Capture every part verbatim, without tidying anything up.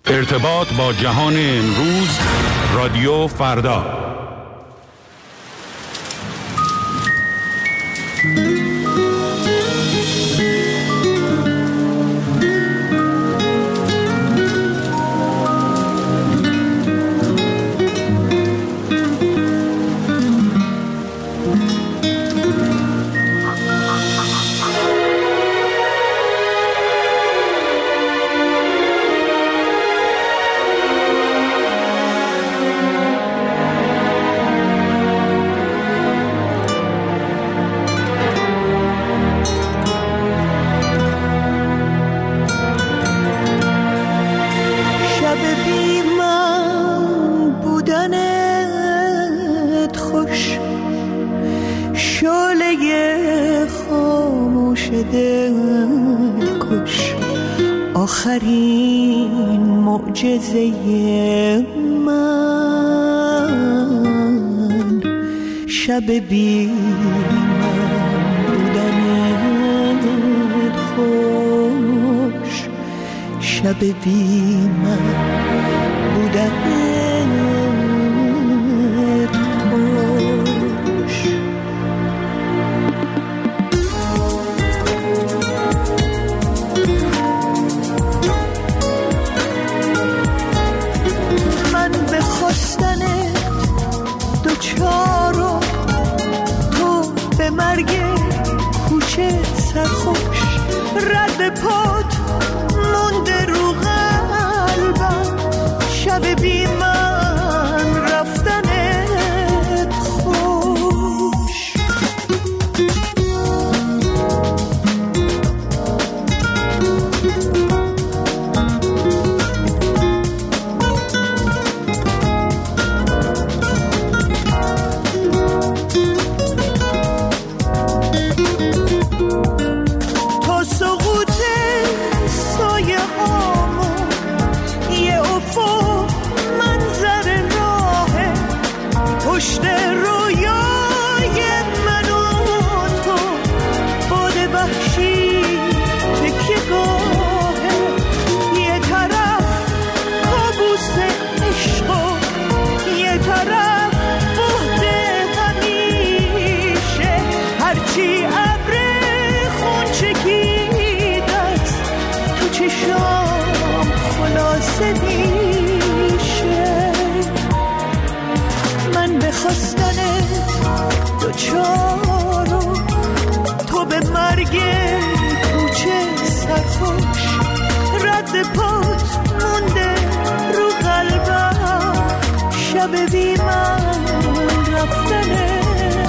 ارتباط با جهان امروز، رادیو فردا. آخرین معجزه من، شب بی من بودنت خوش، شب بی من بودنت خوش. دوچارو تو به مرگ کوچه سرخوش، رد پات مونده رو قلبم، شب بی من رفتنت خوش. من به خواستنت دوچارو تو به مرگ کوچه سرخوش، رد پات مونده رو قلبم، شب بی من رفتنت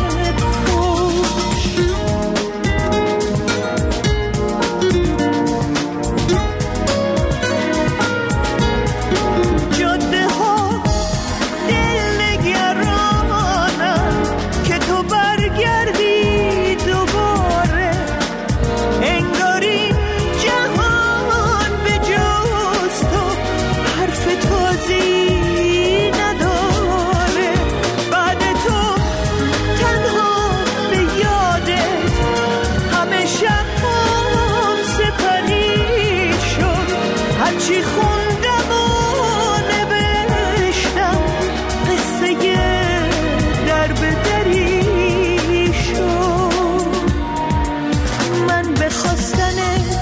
چی خوندم و نوشتم، قصه در به دری شد. من به خواستنت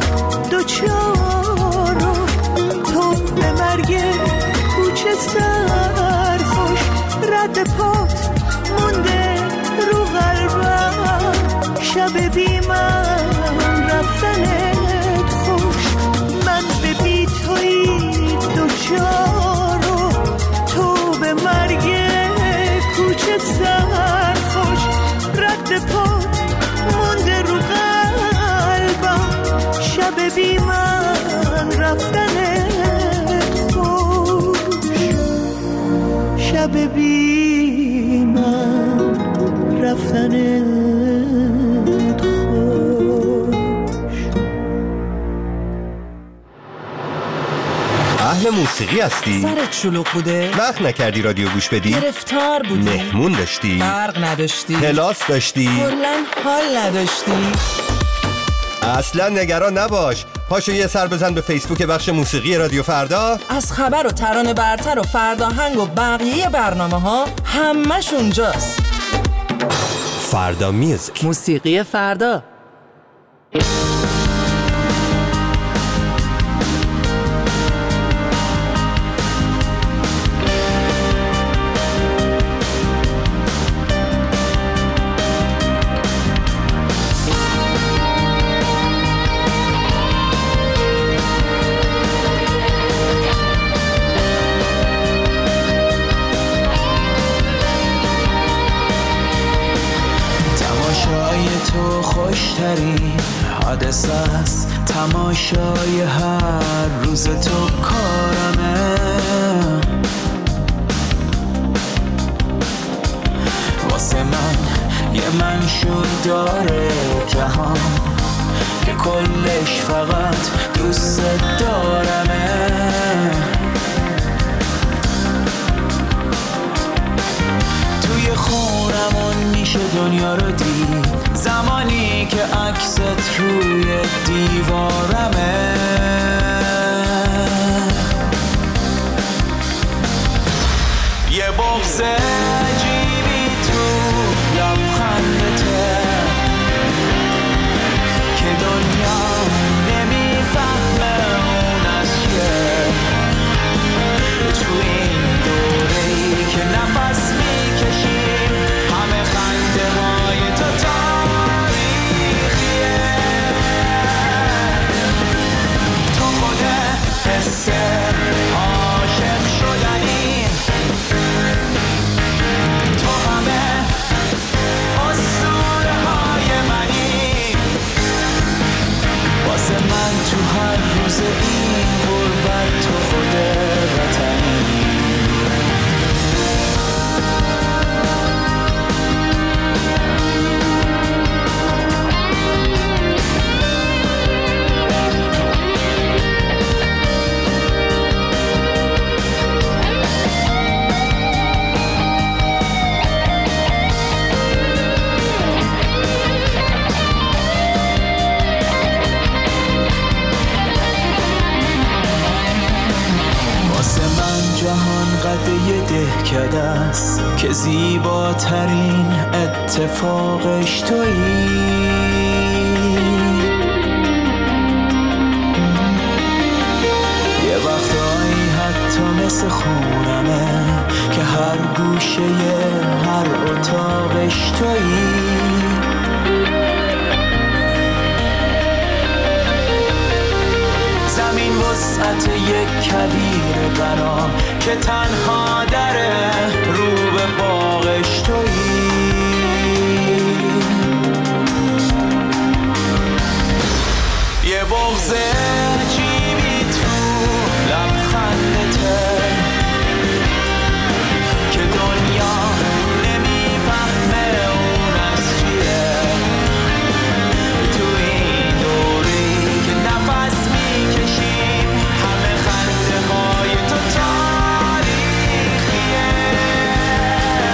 دوچارو تو به مرگ کوچه سرخوش، رد پات مونده رو قلبم، شب بی من رفتنت خوش. من به بی توی دوچارو تو به مرگ کوچه سرخوش، رد پات مونده رو قلبم، شب بی من رفتنت خوش، شب بی من رفتنت اهل موسیقی هستی؟ سرت شلوغ بوده؟ وقت نکردی رادیو گوش بدی؟ گرفتار بودی؟ مهمون داشتی؟ برق نداشتی؟ کلاس داشتی؟ کلاً حال نداشتی؟ اصلا نگران نباش. پاشو یه سر بزن به فیسبوک بخش موسیقی رادیو فردا. از خبر و ترانه برتر و فرداهنگ و بقیه برنامه ها همش اونجاست. فردا میوزیک، موسیقی فردا. تو خوشترین حادثه است، تماشای هر روز تو کارمه. واسه من یه منشور داره جهان که کلش فقط دوست دارمه. توی خونمون میشه دنیا رو دید، زمانی که عکست روی دیوارمه. یه بغض عجیبی تو لبخندته که دنیا نمیفهمه اون از چیه. تو این دوره‌ای که نفس میکشیم همه خنده های تو تاریخیه. تو خود حس عاشق شدنی، تو همه اسطوره های منی. واسه من تو هر روز این غربت تو خود وطنی. جهان قد یه دهکده است که زیباترین اتفاقش تویی. یه وقتایی حتی مثل خونمه که هر گوشه هر اتاقش تویی. زمین وسعت یک کویر بنا که تنها دره رو به باغش تویی. یه بغض عجیبی تو لبخندته که دنیا نمیفهمه اون از چیه. تو این دوری که نفس میکشیم همه خنده های تو تاریخیه.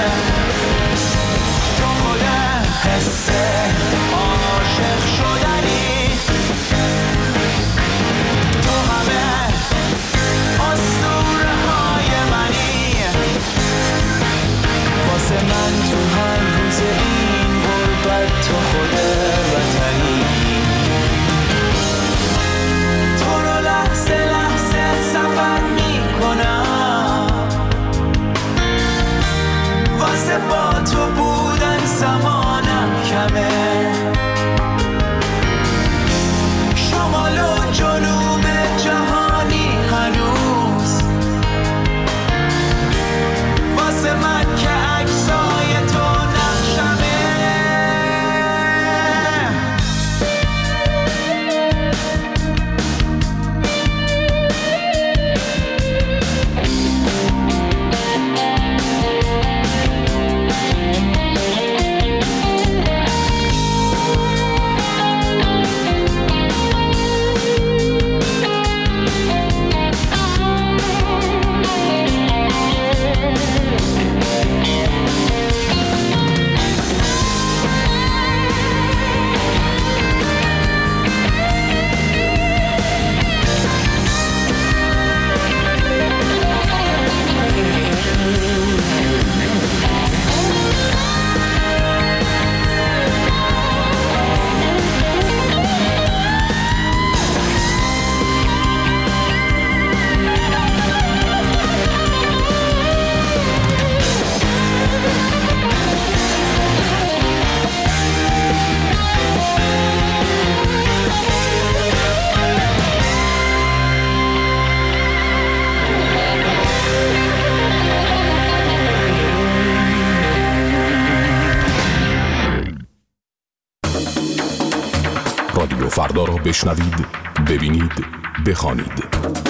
بشنوید، ببینید، بخوانید.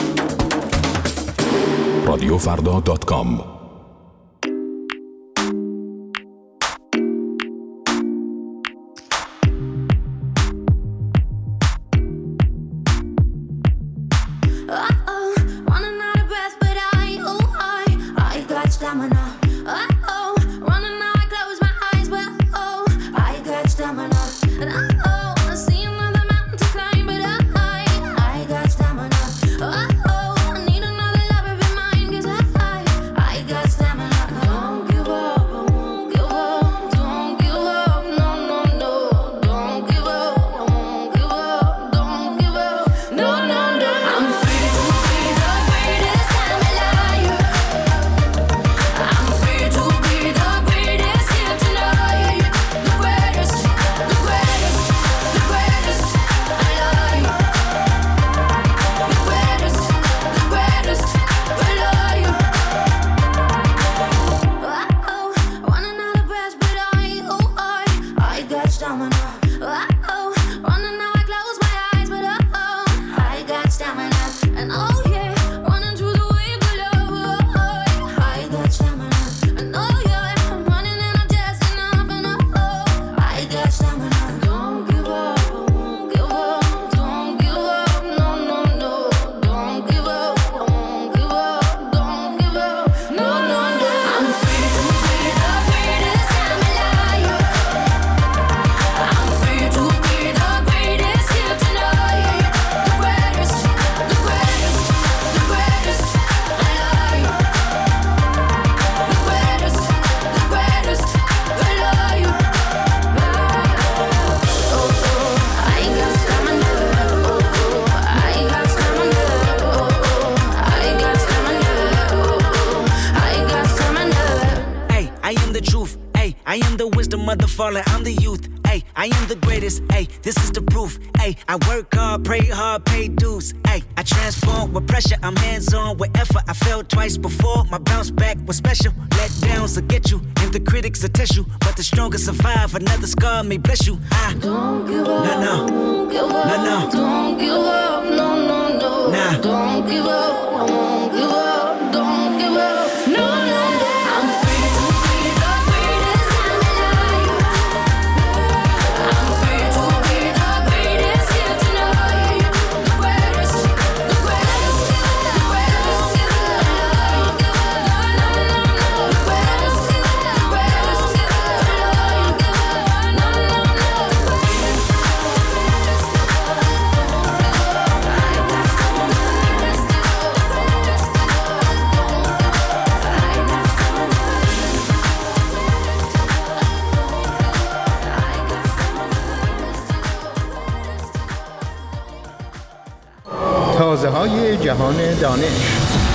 رادیو فردا دات کام. I'm the youth, ay, I am the greatest, ay, this is the proof, ay, I work hard, pray hard, pay dues, ay, I transform with pressure, I'm hands-on with effort, I failed twice before, my bounce back was special, let downs will get you, and the critics will test you, but the strongest survive, another scar may bless you, I don't give up, no, no, don't give up, no, no, don't give up, no, no, no, nah, don't give up, I won't give up, don't give up, no, no, no, I'm free to be the greatest I'm alive. I'm free to be the greatest here tonight. The greatest, the greatest, the greatest, the greatest, the greatest, the greatest, تازه های جهان دانش.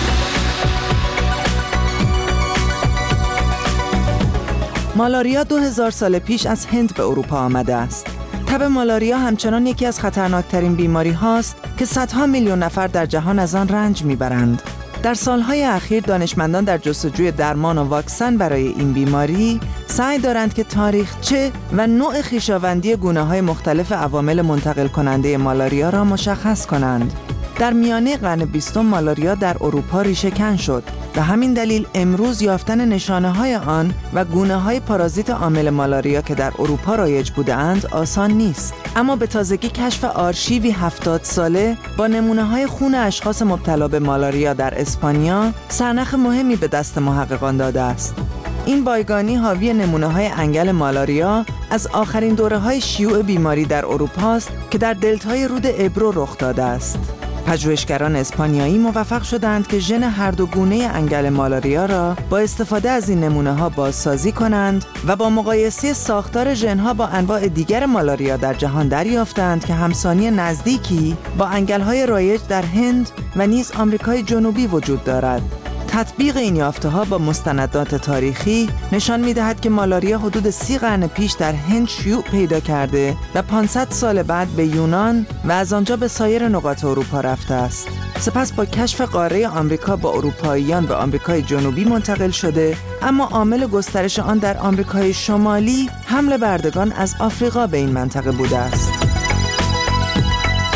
مالاریا دو هزار سال پیش از هند به اروپا آمده است. تب مالاریا همچنان یکی از خطرناکترین بیماری هاست که صدها میلیون نفر در جهان از آن رنج میبرند. در سالهای اخیر دانشمندان در جستجوی درمان و واکسن برای این بیماری سعی دارند که تاریخچه و نوع خویشاوندی گونه‌های مختلف عوامل منتقل کننده مالاریا را مشخص کنند. در میانه قرن بیستم مالاریا در اروپا ریشه‌کن شد و همین دلیل امروز یافتن نشانه‌های آن و گونه‌های پارازیت عامل مالاریا که در اروپا رایج بودند آسان نیست. اما به تازگی کشف آرشیوی هفتاد ساله با نمونه‌های خون اشخاص مبتلا به مالاریا در اسپانیا سرنخ مهمی به دست محققان داده است. این بایگانی حاوی نمونه‌های انگل مالاریا از آخرین دوره‌های شیوع بیماری در اروپا است که در دلتای رود ابرو رخ داده است. پژوهشگران اسپانیایی موفق شدند که ژن هر دو گونه انگل مالاریا را با استفاده از این نمونه‌ها بازسازی کنند و با مقایسه ساختار ژن‌ها با انواع دیگر مالاریا در جهان دریافتند که همسانی نزدیکی با انگل‌های رایج در هند و نیز آمریکای جنوبی وجود دارد. تطبیق این یافته‌ها با مستندات تاریخی نشان می‌دهد که مالاریا حدود سی قرن پیش در هند شیوع پیدا کرده و پانصد سال بعد به یونان و از آنجا به سایر نقاط اروپا رفته است. سپس با کشف قاره آمریکا با اروپاییان به آمریکای جنوبی منتقل شده، اما عامل گسترش آن در آمریکای شمالی حمل بردگان از آفریقا به این منطقه بوده است.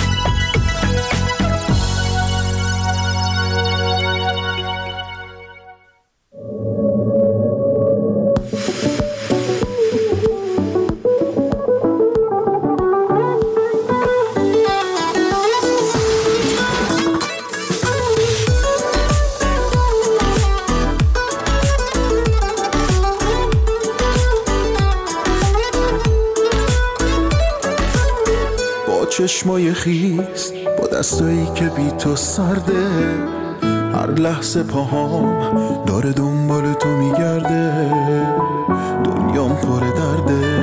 چشمای خیس با دستایی که بی تو سرده، هر لحظه پاهام داره دنبال تو میگرده، دنیام پر درده،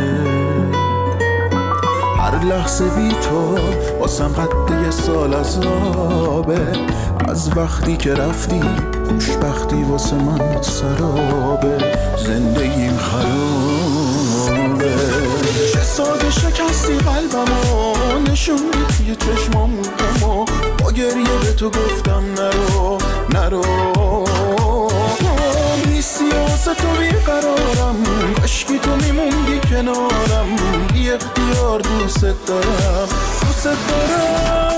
هر لحظه بی تو واسم قد یه سال عذابه، از وقتی که رفتی خوشبختی واسه من سرابه، زندگیم خرابه. چه ساده شکستی قلبمو، نشوندی توی چشمامو، با گریه به تو گفتم نرو نرو، نیستی واسه تو بیقرارم، کاشکی تو میموندی کنارم، بی اختیار دوست دارم دوست دارم.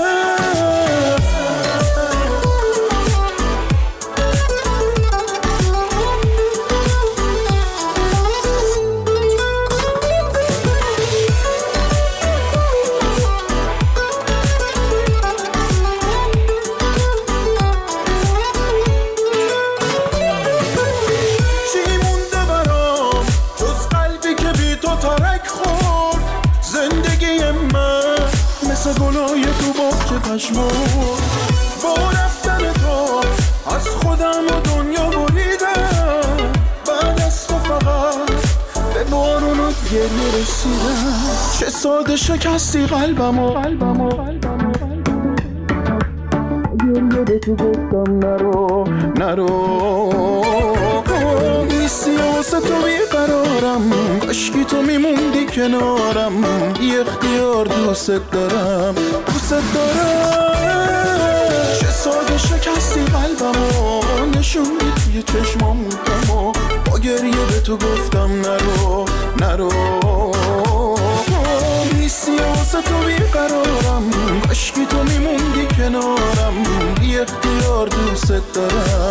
گلای تو باغچه پشمون، با رفتن تو از خودم و دنیا بریدم، بعد از تو فقط به بارون و گریه رسیدم. چه ساده شکستی قلبمو، قلبمو گریه به تو گفتم نرو نرو، نیستی واسه تو بیقرارم، کاشکی تو میموندی کنارم، بی اختیار دوست دارم دوست دارم. چه ساده شکستی قلبمو، نشوندی توی چشمامو، با گریه به تو گفتم نرو نرو، نیستی واسه تو بیقرارم، کاشکی تو میموندی کنارم، بی اختیار دوست دارم.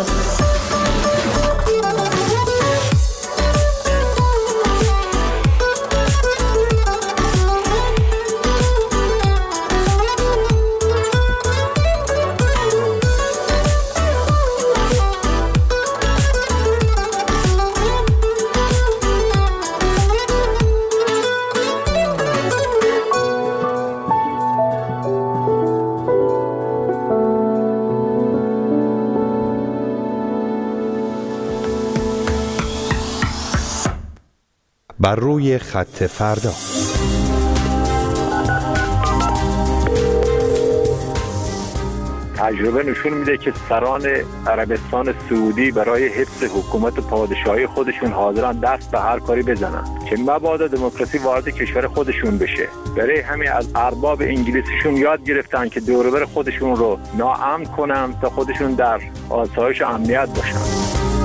بر روی خط فردا. تجربه نشون میده که سران عربستان سعودی برای حفظ حکومت پادشاهی خودشون حاضرن دست به هر کاری بزنن که مبادا دموکراسی وارد کشور خودشون بشه. برای همین از ارباب انگلیسیشون یاد گرفتن که دور و بر خودشون رو ناامن کنن تا خودشون در آسایش و امنیت باشن.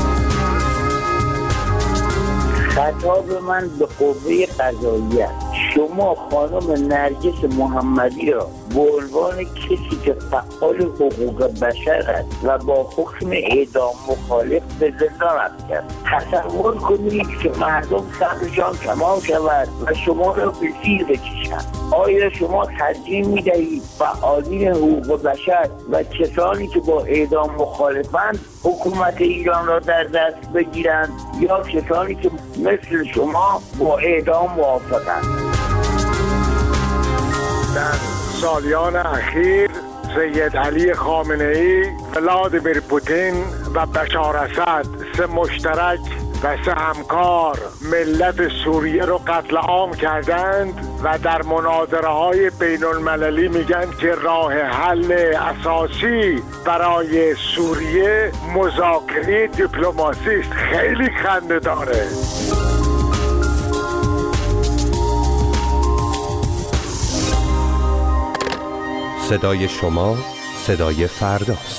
خطاب من به قوه قضاییه، شما خانم نرگس محمدی را به عنوان کسی که فعال حقوق بشر است و با حکم اعدام مخالف به زندان رفت کرد، تصور کنید که مردم صبرشان تمام شود و شما را به زیر بکشند. آیا شما ترجیح می‌دهید فعالین حقوق بشر و کسانی که با اعدام مخالفند حکومت ایران را در دست بگیرند یا کسانی که مثل شما با اعدام موافقند؟ در سالیان اخیر سید علی خامنه‌ای، ولادیمیر پوتین و بشار اسد، سه مشترک و سه همکار ملت سوریه رو قتل عام کردند و در مناظره های بین المللی میگن که راه حل اساسی برای سوریه مذاکره دیپلماسی است. خیلی خنده داره. صدای شما صدای فرداست.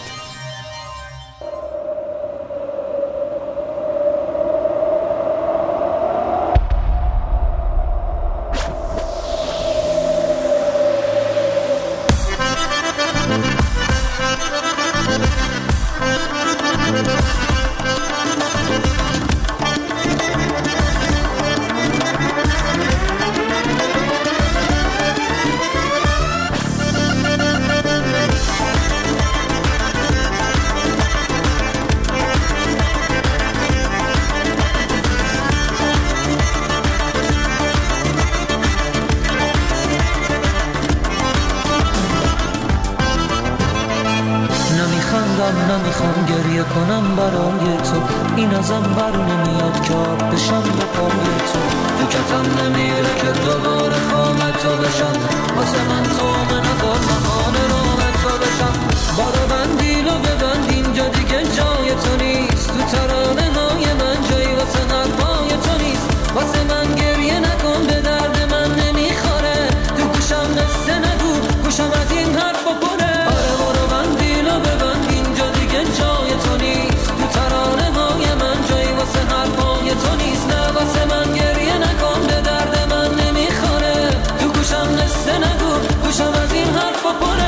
نمیخندم نمیخوام گریه کنم برای تو، این ازم بر نمیاد که آب بشم به پای تو. تو کتم نمیره که دوباره خام تو بشم، واسه من خام نظر مهان رام تو بشم. بارو بندیل و ببند اینجا دیگه جای تو نیست، تو ترانه های من جایی واسه حرفای تو نیست. واسه من گریه نکن به درد من نمیخوره، تو گوشم قصه نگو گوشم از این حرفا پره. آره برو بندیل و ببند اینجا دیگه جای تو نیست، تو ترانه های من جایی واسه حرفای تو نیست. نه واسه من گریه نکن به درد من نمیخوره، تو گوشم قصه نگو گوشم از این حرفا پره.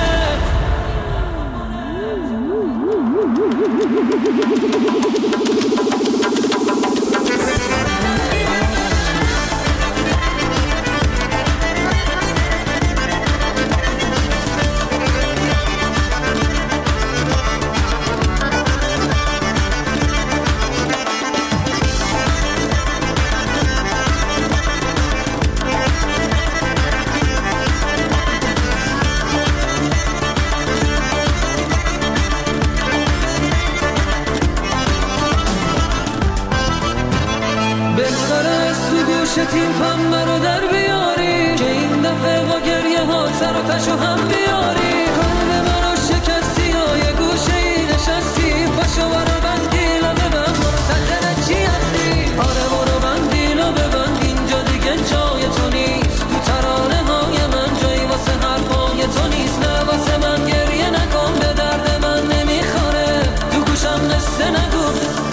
تیم پنبه رو در بیاری که این دفعه با گریه ها سر و تشو هم بیاری. قلب من رو شکستی و یه گوشه ای نشستی، پاشو برو بندیل و ببند منتظر چی هستی. آره برو بندیل و ببند اینجا دیگه جای تو نیست، تو ترانه های من جایی واسه حرفای تو نیست. نه واسه من گریه نکن به درد من نمیخوره، تو گوشم قصه نگو.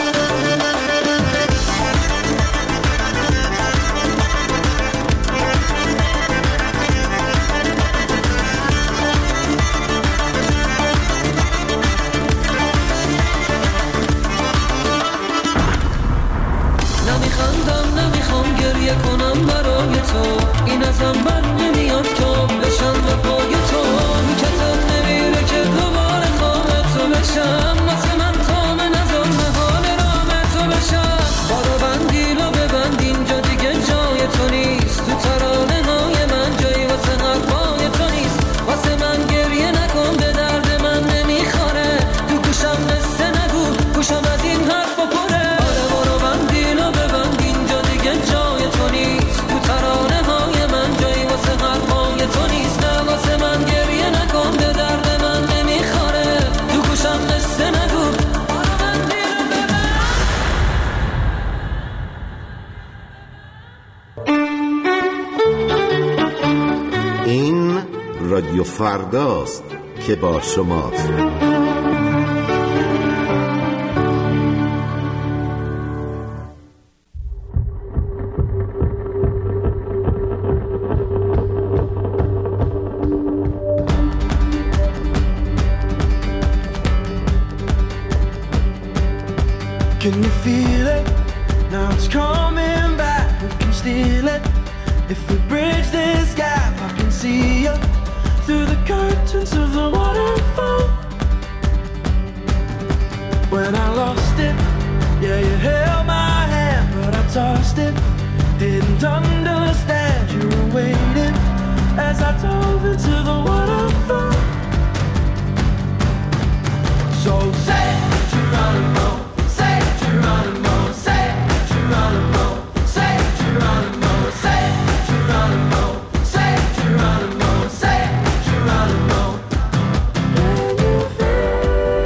گریه کنم برای تو، این ازم بر نمیاد که بشم به پای تو. میکتم نمیره که دوباره خواب تو بشم، واسه من تام نظر محال رام تو بشم. بارو بندیل و ببند اینجا دیگه جای تو نیست، تو ترانه های من جایی واسه حرفای تو نیست. واسه من گریه نکن به درد من نمیخوره، تو گوشم قصه نگو گوشم از این حرفا پره. آره برو بندیل و ببند اینجا دیگه جای تو نیست، تو ترانه های من جایی واسه حرفای تو نیست. نه واسه من گریه نکن به درد من نمیخوره، تو گوشم قصه نگو. این رادیو فرداست که با شماست. Can you feel it? Now it's coming back. We can steal it. If we bridge this gap, I can see you through the curtains of the waterfall. When I lost it, yeah, you held my hand, but I tossed it. Didn't understand you were waiting as I dove into the waterfall. So say Geronimo. Say Geronimo, say Geronimo, say Geronimo, say Geronimo, say Geronimo, say Geronimo. Can you feel?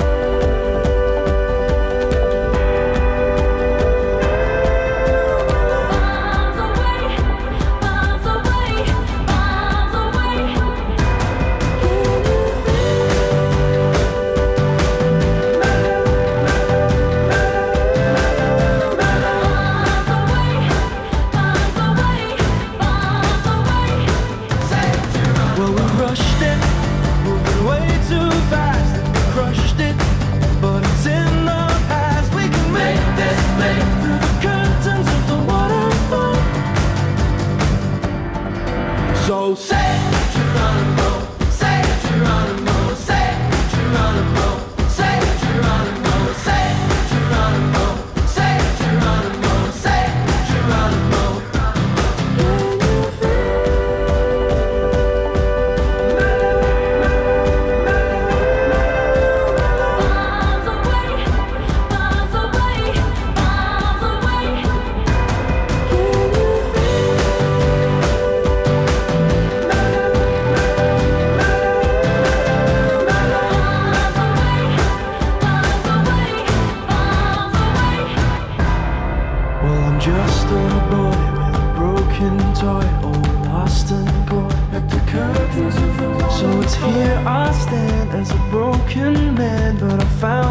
Miles away, miles away, miles away. Can you feel? toy, all lost and gone. At the curtains of the wall. So it's here I stand as a broken man, but I found